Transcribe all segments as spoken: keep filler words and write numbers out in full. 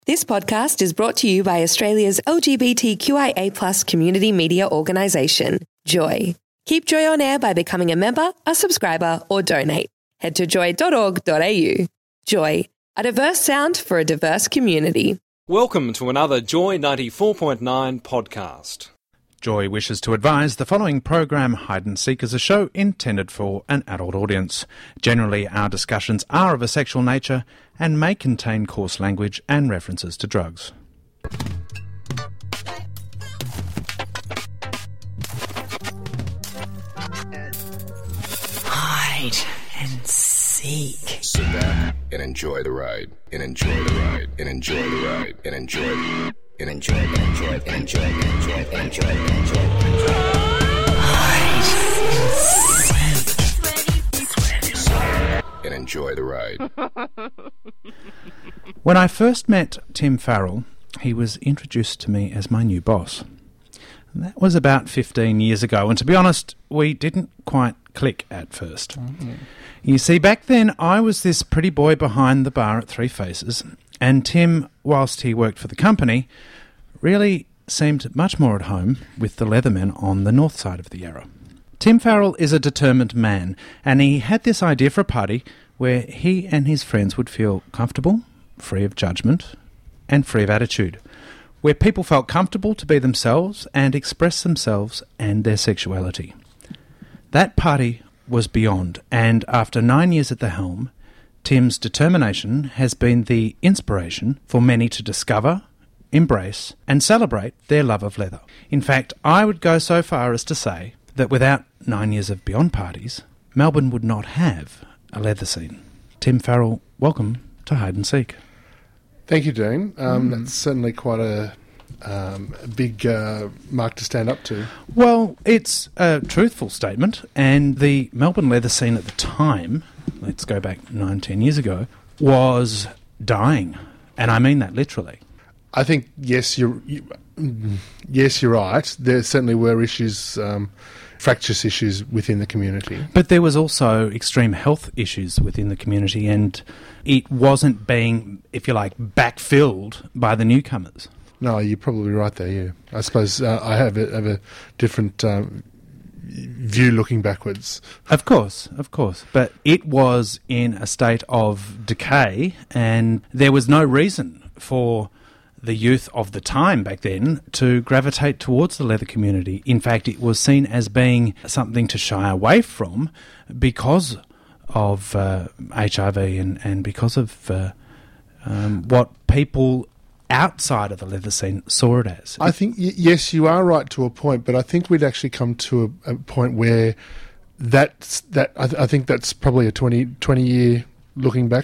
This podcast is brought to you by Australia's L G B T Q I A plus community media organisation, Joy. Keep Joy on air by becoming a member, a subscriber or donate. Head to joy dot org dot a u. Joy, a diverse sound for a diverse community. Welcome to another Joy ninety-four point nine podcast. Joy wishes to advise the following program, Hide and Seek, is a show intended for an adult audience. Generally, our discussions are of a sexual nature and may contain coarse language and references to drugs. Hide and seek. Sit back and enjoy the ride. And enjoy the ride. And enjoy the ride. And enjoy the and enjoy and enjoy and enjoy and enjoy and enjoy and enjoy. And enjoy the ride. When I first met Tim Farrell, he was introduced to me as my new boss. And that was about fifteen years ago, and to be honest, we didn't quite click at first. Mm-hmm. You see, back then I was this pretty boy behind the bar at Three Faces, and Tim, whilst he worked for the company, really seemed much more at home with the Leathermen on the north side of the Yarra. Tim Farrell is a determined man, and he had this idea for a party where he and his friends would feel comfortable, free of judgment, and free of attitude, where people felt comfortable to be themselves and express themselves and their sexuality. That party was Beyond, and after nine years at the helm, Tim's determination has been the inspiration for many to discover, embrace, and celebrate their love of leather. In fact, I would go so far as to say that without nine years of Beyond parties, Melbourne would not have a leather scene. Tim Farrell, welcome to Hide and Seek. Thank you, Dean. Um, Mm. That's certainly quite a, um, a big uh, mark to stand up to. Well, it's a truthful statement, and the Melbourne leather scene at the time, let's go back nine, ten years ago, was dying, and I mean that literally. I think, yes, you're, you, yes, you're right. There certainly were issues, um, fractious issues within the community. But there was also extreme health issues within the community, and it wasn't being, if you like, backfilled by the newcomers. No, you're probably right there, yeah. I suppose uh, I have a, have a different um, view looking backwards. Of course, of course. But it was in a state of decay, and there was no reason for the youth of the time back then to gravitate towards the leather community. In fact, it was seen as being something to shy away from because of uh, H I V and, and because of uh, um, what people outside of the leather scene saw it as. I think, y- yes, you are right to a point, but I think we'd actually come to a, a point where that's, that I, th- I think that's probably a twenty, twenty year looking back.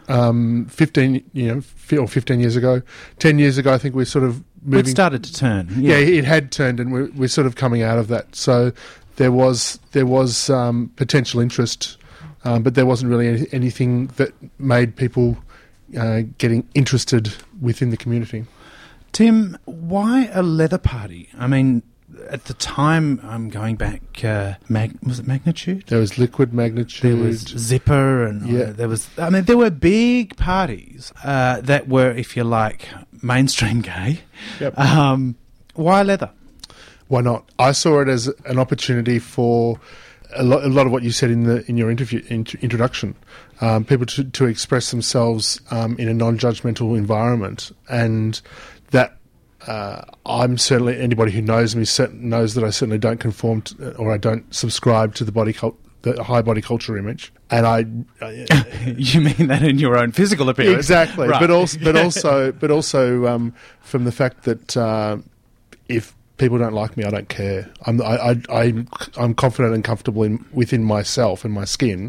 Um, fifteen, you know, or fifteen years ago, ten years ago, I think we're sort of moving. It started to turn. Yeah, Yeah, it had turned, and we're, we're sort of coming out of that. So there was there was um, potential interest, um, but there wasn't really any, anything that made people uh, getting interested within the community. Tim, why a leather party? I mean, at the time, I'm going back, uh, mag- was it Magnitude? There was Liquid, Magnitude. There was Zipper, and Yeah. uh, there was, I mean, there were big parties uh, that were, if you like, mainstream gay. Yep. Um, why leather? Why not? I saw it as an opportunity for a lot, a lot of what you said in the in your interview in, introduction. Um, people to, to express themselves um, in a non-judgmental environment, and that uh, I'm certainly anybody who knows me cert- knows that I certainly don't conform to, or I don't subscribe to the body cult, the high body culture image, and I. Uh, You mean that in your own physical appearance? Exactly, Right. but also, but also, but also um, from the fact that uh, if people don't like me, I don't care. I'm I, I, I'm I'm confident and comfortable in within myself and my skin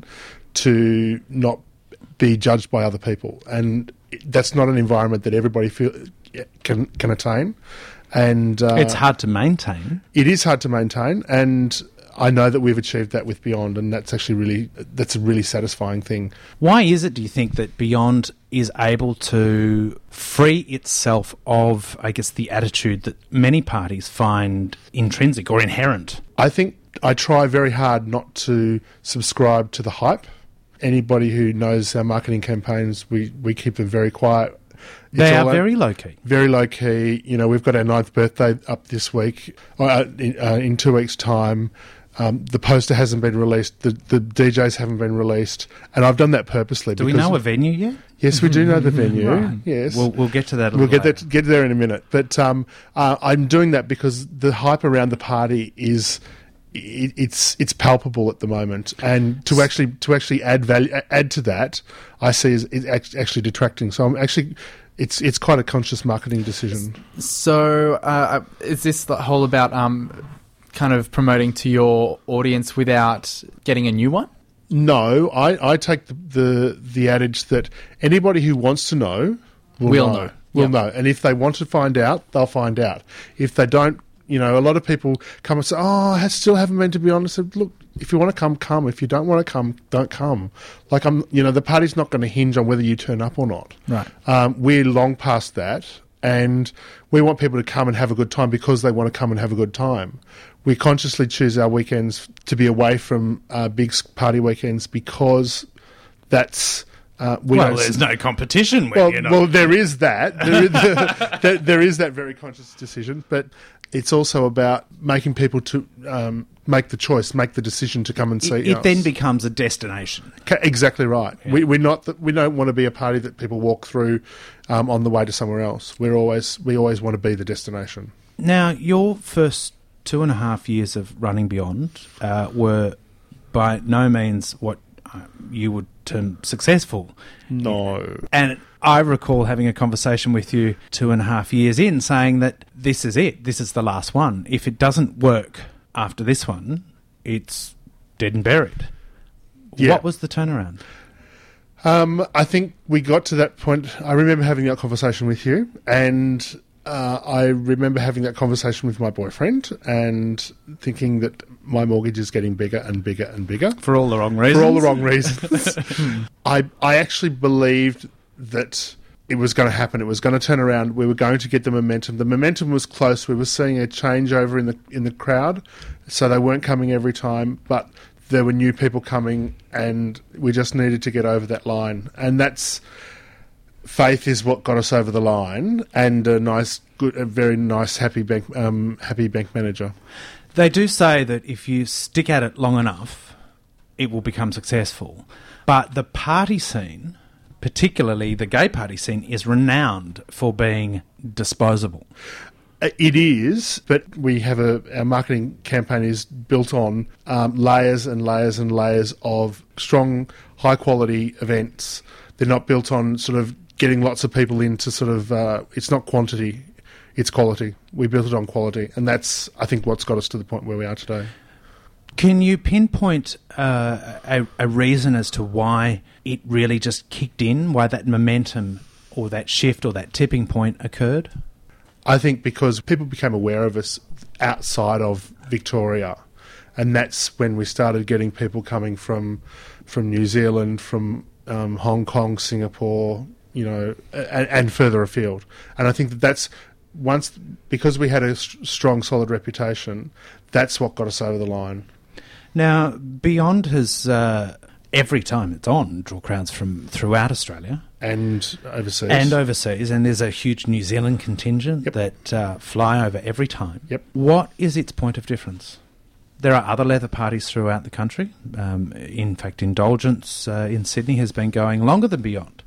to not be judged by other people, and that's not an environment that everybody feel can can attain. And uh, It's hard to maintain. It is hard to maintain, and I know that we've achieved that with Beyond, and that's actually really that's a really satisfying thing. Why is it, do you think, that Beyond is able to free itself of, I guess, the attitude that many parties find intrinsic or inherent? I think I try very hard not to subscribe to the hype. Anybody who knows our marketing campaigns, we, we keep them very quiet. They all are very low key. Very low key. You know, we've got our ninth birthday up this week. Uh, in, uh, in two weeks' time, um, the poster hasn't been released. The, the D Js haven't been released, and I've done that purposely. Do we know a venue yet? Yes, we do know the venue. Right. Yes, we'll, we'll get to that. A we'll little get later. that get there in a minute. But um, uh, I'm doing that because the hype around the party is. It, it's it's palpable at the moment, and to actually to actually add value add to that, I see is it actually detracting. So I'm actually, it's it's quite a conscious marketing decision. So uh, is this the whole about um, kind of promoting to your audience without getting a new one? No, I, I take the, the the adage that anybody who wants to know will We'll know. know. Will Yep. know, and if they want to find out, they'll find out. If they don't. You know, a lot of people come and say, oh, I still haven't been, to be honest. I said, look, if you want to come, come. If you don't want to come, don't come. Like, I'm, you know, the party's not going to hinge on whether you turn up or not. Right. Um, we're long past that, and we want people to come and have a good time because they want to come and have a good time. We consciously choose our weekends to be away from uh, big party weekends because that's... Uh, we Well, don't there's s- no competition. When well, you're not. well, there is that. There is, there, there is that very conscious decision, but it's also about making people to um, make the choice, make the decision to come and see it, it us. then becomes a destination. Ca- exactly right. We, we're not. The, we don't want to be a party that people walk through um, on the way to somewhere else. We're always. We always want to be the destination. Now, your first two and a half years of running Beyond uh, were by no means what uh, you would term successful. No. And I recall having a conversation with you two and a half years in saying that this is it. This is the last one. If it doesn't work after this one, it's dead and buried. Yeah. What was the turnaround? Um, I think we got to that point. I remember having that conversation with you, and uh, I remember having that conversation with my boyfriend and thinking that my mortgage is getting bigger and bigger and bigger. For all the wrong reasons. For all the wrong reasons. I I actually believed that it was going to happen. It was going to turn around. We were going to get the momentum. The momentum was close. We were seeing a changeover in the in the crowd, so they weren't coming every time, but there were new people coming, and we just needed to get over that line. And that's faith is what got us over the line, and a nice, good, a very nice, happy bank, um, happy bank manager. They do say that if you stick at it long enough, it will become successful. But the party scene, particularly the gay party scene, is renowned for being disposable. It is, but we have a our marketing campaign is built on um, layers and layers and layers of strong, high quality events. They're not built on sort of getting lots of people into sort of. Uh, it's not quantity, it's quality. We built it on quality, and that's I think what's got us to the point where we are today. Can you pinpoint uh, a, a reason as to why it really just kicked in, why that momentum or that shift or that tipping point occurred? I think because people became aware of us outside of Victoria, and that's when we started getting people coming from from New Zealand, from um, Hong Kong, Singapore, you know, and, and further afield. And I think that that's once because we had a st- strong, solid reputation. That's what got us over the line. Now, Beyond has uh, every time it's on draw crowds from throughout Australia. And overseas. And overseas, and there's a huge New Zealand contingent Yep. that uh, fly over every time. Yep. What is its point of difference? There are other leather parties throughout the country. Um, in fact, Indulgence uh, in Sydney has been going longer than Beyond,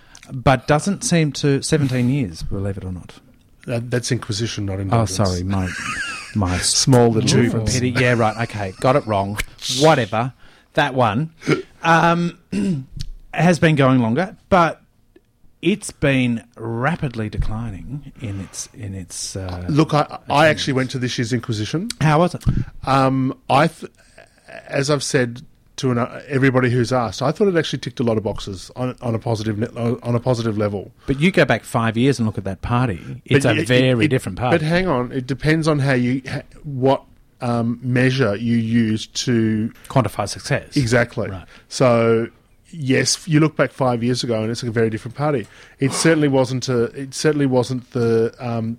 but doesn't seem to... seventeen years, believe it or not. That, that's Inquisition, not Oh, Indulgence. sorry, my... my Small little Jew difference. petty. Yeah, right, okay, got it wrong. Whatever. That one um, has been going longer, but it's been rapidly declining in its in its. Uh, Look, I, I actually went to this year's Inquisition. how was it? Um, I, th- as I've said to an, uh, everybody who's asked, I thought it actually ticked a lot of boxes on, on a positive ne- on a positive level. But you go back five years and look at that party. It's But a it- very it- different party. But hang on, it depends on how you ha- what um, measure you use to Quantify success. exactly. Right. So. Yes, you look back five years ago, and it's a very different party. It certainly wasn't. A, it certainly wasn't the um,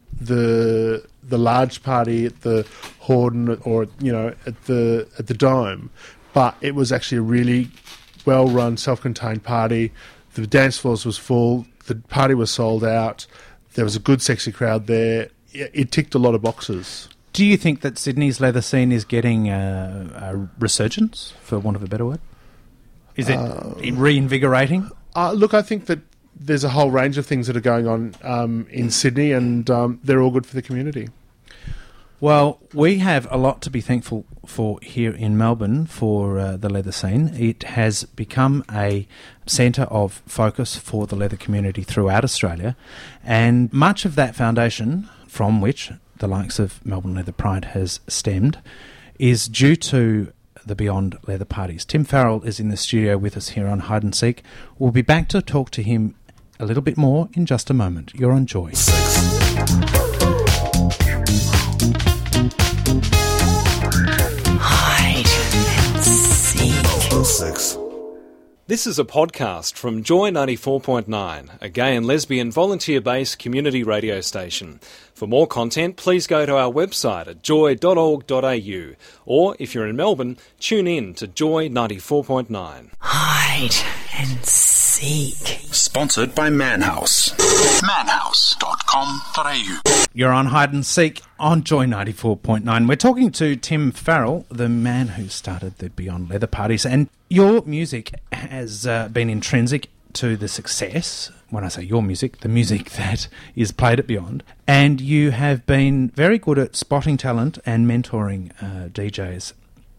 the the large party at the Horden or you know at the at the Dome, but it was actually a really well run, self contained party. The dance floors was full. The party was sold out. There was a good, sexy crowd there. It, it ticked a lot of boxes. Do you think that Sydney's leather scene is getting a, a resurgence, for want of a better word? Is it uh, reinvigorating? Uh, look, I think that there's a whole range of things that are going on um, in Sydney, and um, they're all good for the community. Well, we have a lot to be thankful for here in Melbourne for uh, the leather scene. It has become a centre of focus for the leather community throughout Australia, and much of that foundation from which the likes of Melbourne Leather Pride has stemmed is due to the Beyond Leather parties. Tim Farrell is in the studio with us here on Hide and Seek. We'll be back to talk to him a little bit more in just a moment. You're on Joy. Hide and Seek. This is a podcast from Joy ninety-four point nine, a gay and lesbian volunteer-based community radio station. For more content, please go to our website at joy dot org dot a u, or if you're in Melbourne, tune in to Joy ninety-four point nine. Hide and Seek. Sponsored by Manhouse. manhouse dot com dot a u. You're on Hide and Seek on Joy ninety-four point nine. We're talking to Tim Farrell, the man who started the Beyond Leather parties, and your music has uh, been intrinsic to the success. When I say your music, the music that is played at Beyond. And you have been very good at spotting talent and mentoring uh, D Js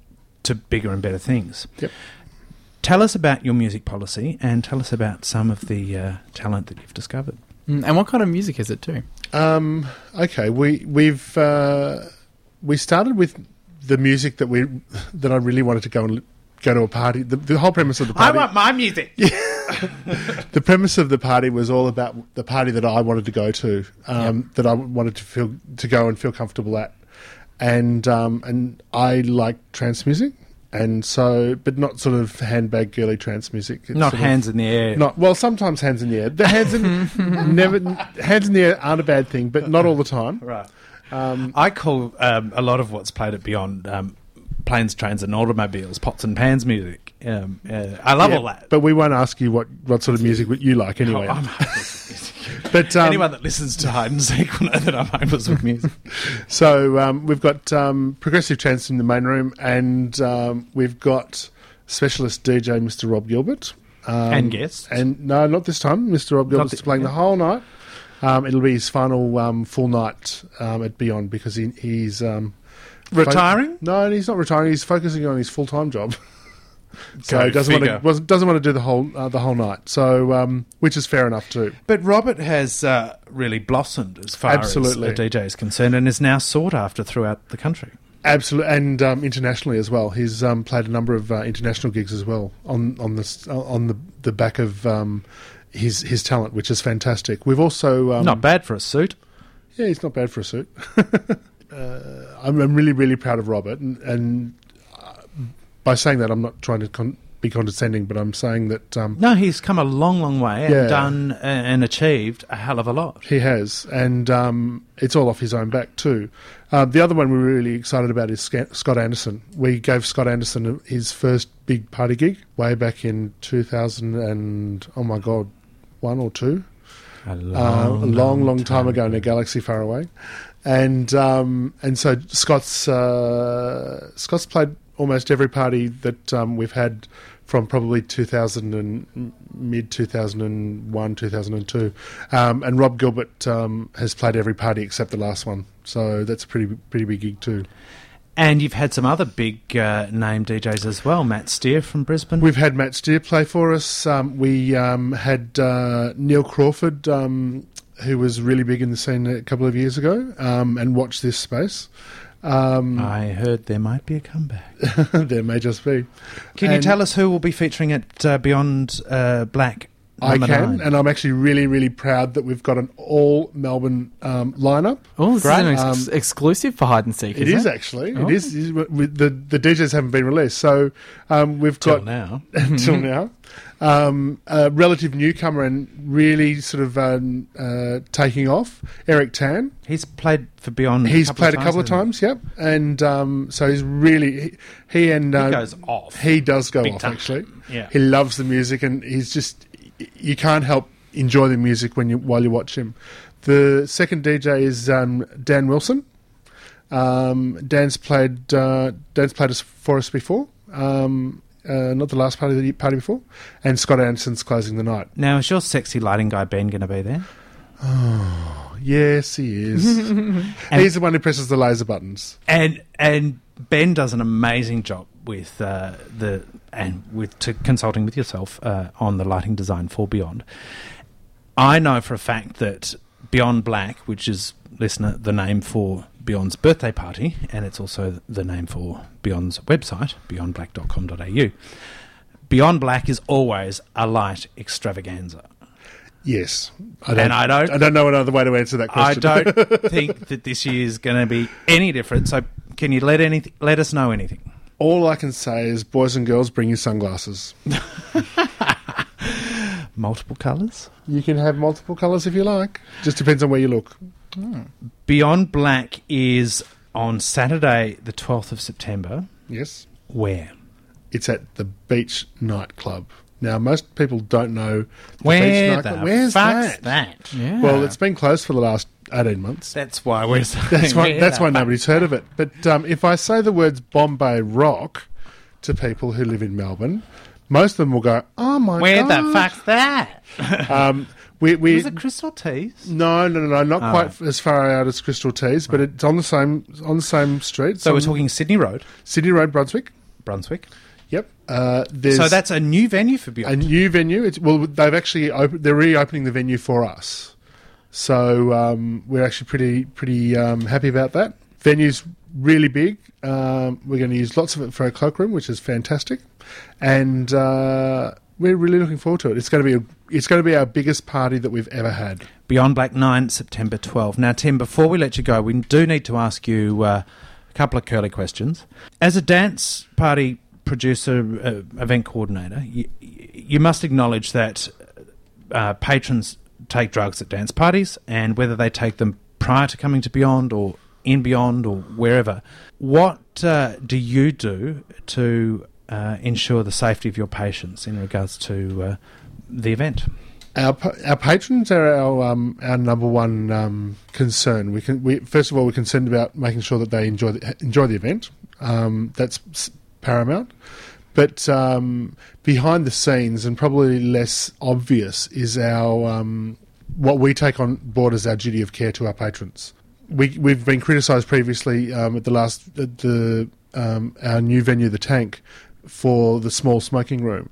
to bigger and better things. Yep. Tell us about your music policy and tell us about some of the uh, talent that you've discovered. Mm, and what kind of music is it too? Um, okay, we we've uh, we started with the music that we that I really wanted to go and go to a party. The, the whole premise of the party. I want my music. Yeah. The premise of the party was all about the party that I wanted to go to, um, yep. that I wanted to feel to go and feel comfortable at, and um, and I like trance music. And so, but not sort of handbag girly trance music. It's not hands of, in the air. Not well. Sometimes hands in the air. The hands in never hands in the air aren't a bad thing, but not all the time. Right. Um, I call um, a lot of what's played at Beyond um, planes, trains, and automobiles, pots and pans music. Um, uh, I love yeah, all that. But we won't ask you what, what sort of music you like anyway. Oh, I'm hopeless with music. But um, anyone that listens to Hide and Seek will know that I'm hopeless with music. So um, we've got um, progressive trance in the main room, and um, we've got specialist D J Mister Rob Gilbert. Um, and guests. And no, not this time. Mister Rob Gilbert's the, playing yeah. the whole night. Um, it'll be his final um, full night um, at Beyond because he, he's... Um, retiring? Fo- no, he's not retiring. He's focusing on his full-time job. So he doesn't want, to, doesn't want to do the whole uh, the whole night. So, um, which is fair enough too. But Robert has uh, really blossomed as far Absolutely. as a D J is concerned, and is now sought after throughout the country. Absolutely, and um, internationally as well. He's um, played a number of uh, international gigs as well on on the on the the back of um, his his talent, which is fantastic. We've also um, not bad for a suit. Yeah, he's not bad for a suit. uh, I'm, I'm really really proud of Robert, and. and By saying that, I'm not trying to con- be condescending, but I'm saying that... Um, no, he's come a long, long way and yeah. done uh, and achieved a hell of a lot. He has, and um, it's all off his own back too. Uh, the other one we're really excited about is Sc- Scott Anderson. We gave Scott Anderson his first big party gig way back in two thousand and, oh my God, one or two? A long, uh, a long, long, long time, time ago in a galaxy far away. And um, and so Scott's uh, Scott's played almost every party that um, we've had from probably two thousand and mid two thousand one, two thousand two, um, and Rob Gilbert um, has played every party except the last one. So that's a pretty pretty big gig too. And you've had some other big uh, name D Js as well. Matt Steer from Brisbane. We've had Matt Steer play for us. Um, we um, had uh, Neil Crawford, um, who was really big in the scene a couple of years ago, um, and Watch This Space. Um, I heard there might be a comeback. There may just be. Can and you tell us who will be featuring at uh, Beyond uh, Black? I can, nine? And I'm actually really, really proud that we've got an all Melbourne um, lineup. Oh, this Great. is an ex- um, exclusive for Hide and Seek. It is is it? actually. Oh. It is. is the the D Js haven't been released, so um, we've Till got now. until now. Um, a relative newcomer and really sort of um, uh, taking off, Eric Tan. He's played for Beyond. He's a played of a couple of times, yep. And um, so he's really he, he and uh, he goes off. He does go Big off time. actually. Yeah, he loves the music, and he's just you can't help enjoy the music when you while you watch him. The second D J is um, Dan Wilson. Um, Dan's played uh, Dan's played us for us before. Um, uh, not the last party the party before. And Scott Anderson's closing the night. Now, is your sexy lighting guy Ben going to be there? Oh, yes, he is. He's the one who presses the laser buttons. And and Ben does an amazing job with uh, the and with to consulting with yourself uh, on the lighting design for Beyond. I know for a fact that Beyond Black, which is, listener, the name for Beyond's birthday party, and it's also the name for Beyond's website, beyond black dot com dot a u. Beyond Black is always a light extravaganza. Yes. I don't, and I don't... I don't know another way to answer that question. I don't think that this year is going to be any different. So can you let anything, let us know anything? All I can say is, boys and girls, bring your sunglasses. Multiple colours? You can have multiple colours if you like. Just depends on where you look. Mm. Beyond Black is on Saturday the twelfth of September. Yes. Where? It's at the Beach Nightclub. Now, most people don't know the Where Beach Nightclub. the Where's fuck's that? that? Yeah. Well, it's been closed for the last eighteen months. That's why we're saying That's why, where that's the why fuck- nobody's heard of it. But um, if I say the words Bombay Rock to people who live in Melbourne, most of them will go, oh my Where God. the fuck's that? Um, we, we, Was it Crystal Teas? No, no, no, no, not Oh. quite as far out as Crystal Teas, but it's on the same on the same street. So we're on talking Sydney Road, Sydney Road, Brunswick. Brunswick. Yep. Uh, there's So that's a new venue for a Beyond. new venue. It's, well, they've actually open, they're reopening the venue for us, so um, we're actually pretty pretty um, happy about that. Venue's really big. Um, we're going to use lots of it for our cloakroom, which is fantastic, and uh, we're really looking forward to it. It's going to be a, it's going to be our biggest party that we've ever had. Beyond Black nine, September twelfth. Now, Tim, before we let you go, we do need to ask you uh, a couple of curly questions. As a dance party producer, uh, event coordinator, you, you must acknowledge that uh, patrons take drugs at dance parties, and whether they take them prior to coming to Beyond or in Beyond or wherever. What uh, do you do to uh, ensure the safety of your patients in regards to uh, the event? Our pa- our patrons are our um, our number one um, concern. We can we first of all we're concerned about making sure that they enjoy the, enjoy the event. Um, that's s- paramount. But um, behind the scenes, and probably less obvious, is our um, what we take on board as our duty of care to our patrons. We we've been criticised previously um, at the last at the um, our new venue, the Tank, for the small smoking room.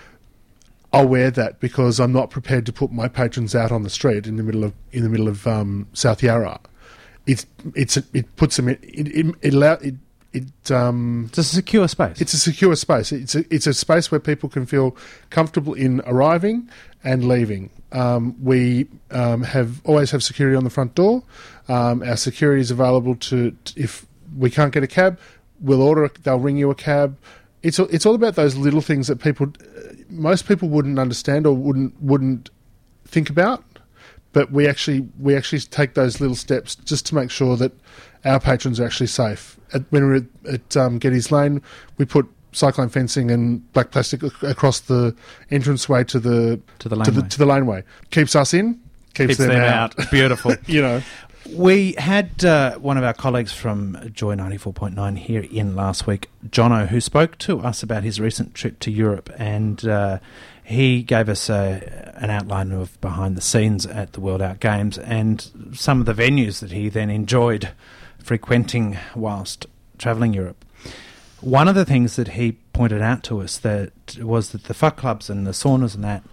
I'll wear that because I'm not prepared to put my patrons out on the street in the middle of in the middle of um, South Yarra. It's it's it puts them in, it it it, allow, it it um It's a secure space. it's a secure space. It's a, it's a space where people can feel comfortable in arriving and leaving. Um, we um, have always have security on the front door. Um, our security is available to, to if we can't get a cab, we'll order. A, they'll ring you a cab. It's it's all about those little things that people, most people wouldn't understand or wouldn't wouldn't think about, but we actually we actually take those little steps just to make sure that our patrons are actually safe. At, when we're at, at um, Geddes Lane, we put cyclone fencing and black plastic ac- across the entranceway to the To the to the, laneway. to the laneway. Keeps us in, keeps, Keeps them, them out. out. Beautiful. You know. We had uh, one of our colleagues from Joy ninety-four point nine here in last week, Jono, who spoke to us about his recent trip to Europe, and uh, he gave us a, an outline of behind the scenes at the World Out Games and some of the venues that he then enjoyed frequenting whilst travelling Europe. One of the things that he pointed out to us that was that the fuck clubs and the saunas and that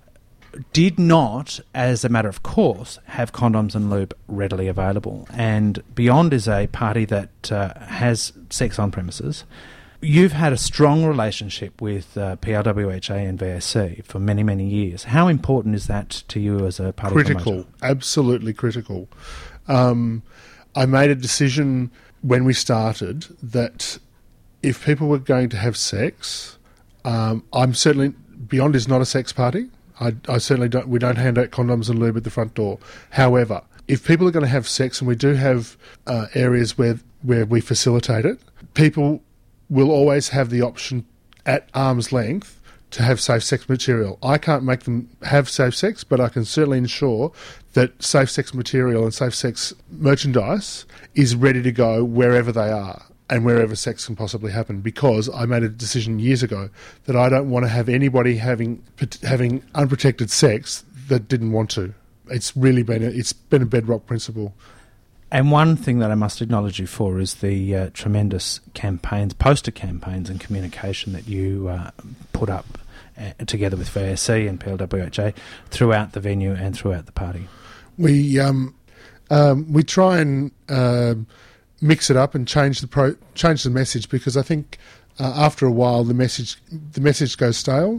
did not, as a matter of course, have condoms and lube readily available. And Beyond is a party that uh, has sex on premises. You've had a strong relationship with uh, P R W H A and V A C for many, many years. How important is that to you as a party Critical, promoter? absolutely critical. Um, I made a decision when we started that if people were going to have sex, um, I'm certainly Beyond is not a sex party. I, I certainly don't. We don't hand out condoms and lube at the front door. However, if people are going to have sex, and we do have uh, areas where where we facilitate it, people will always have the option at arm's length to have safe sex material. I can't make them have safe sex, but I can certainly ensure that safe sex material and safe sex merchandise is ready to go wherever they are and wherever sex can possibly happen, because I made a decision years ago that I don't want to have anybody having having unprotected sex that didn't want to. It's really been a, it's been a bedrock principle. And one thing that I must acknowledge you for is the uh, tremendous campaigns, poster campaigns and communication that you uh, put up uh, together with V A S C and P L W H A throughout the venue and throughout the party. We um, um, we try and uh, mix it up and change the pro- change the message, because I think uh, after a while the message the message goes stale,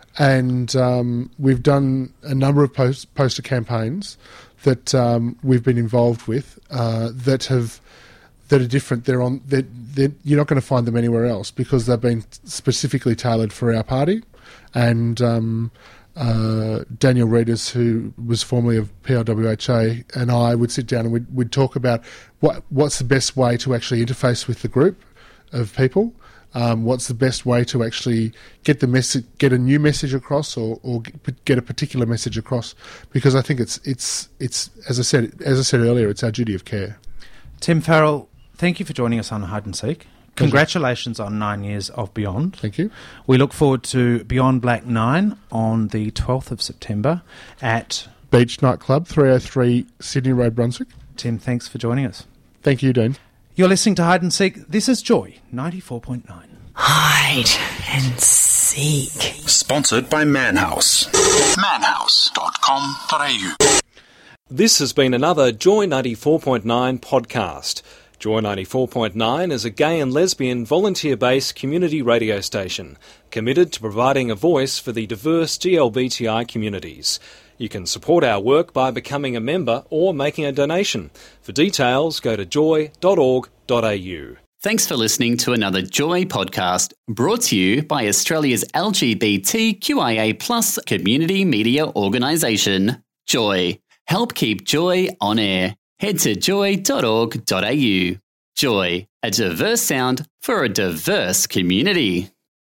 and um, we've done a number of post- poster campaigns that um, we've been involved with uh, that have that are different. They're on. They're, they're, you're not going to find them anywhere else, because they've been specifically tailored for our party. And um, uh, Daniel Reeders, who was formerly of P L W H A, and I would sit down and we'd, we'd talk about what what's the best way to actually interface with the group of people. Um, what's the best way to actually get the message, get a new message across, or, or get a particular message across? Because I think it's it's it's as I said as I said earlier, it's our duty of care. Tim Farrell, thank you for joining us on Hide and Seek. Congratulations on nine years of Beyond. Thank you. We look forward to Beyond Black Nine on the twelfth of September at Beach Nightclub, three oh three Sydney Road, Brunswick. Tim, thanks for joining us. Thank you, Dean. You're listening to Hide and Seek. This is Joy, ninety-four point nine. Hide and Seek. Sponsored by Manhouse. manhouse dot com dot a u. This has been another Joy ninety-four point nine podcast. Joy ninety-four point nine is a gay and lesbian volunteer-based community radio station committed to providing a voice for the diverse G L B T I communities. You can support our work by becoming a member or making a donation. For details, go to joy dot org dot a u. Thanks for listening to another Joy podcast, brought to you by Australia's L G B T Q I A plus community media organisation, Joy. Help keep Joy on air. Head to joy dot org dot a u. Joy, a diverse sound for a diverse community.